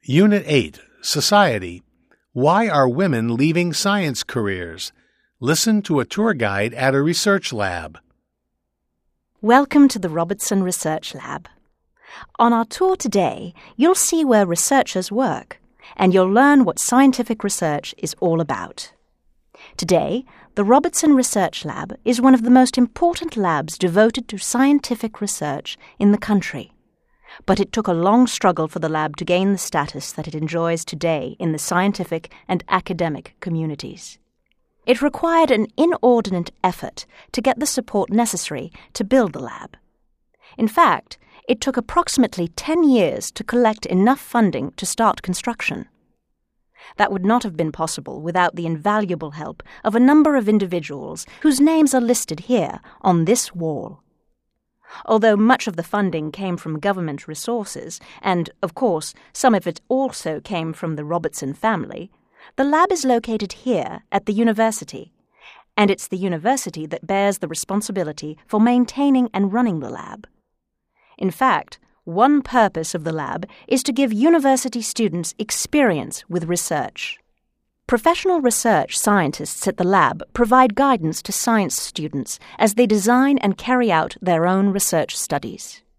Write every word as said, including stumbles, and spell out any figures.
Unit eight, Society. Why are women leaving science careers? Listen to a tour guide at a research lab. Welcome to the Robertson Research Lab. On our tour today, you'll see where researchers work, and you'll learn what scientific research is all about. Today, the Robertson Research Lab is one of the most important labs devoted to scientific research in the country. But it took a long struggle for the lab to gain the status that it enjoys today in the scientific and academic communities. It required an inordinate effort to get the support necessary to build the lab. In fact, it took approximately ten years to collect enough funding to start construction. That would not have been possible without the invaluable help of a number of individuals whose names are listed here on this wall. Although much of the funding came from government resources, and, of course, some of it also came from the Robertson family, the lab is located here at the university, and it's the university that bears the responsibility for maintaining and running the lab. In fact, one purpose of the lab is to give university students experience with research. Professional research scientists at the lab provide guidance to science students as they design and carry out their own research studies.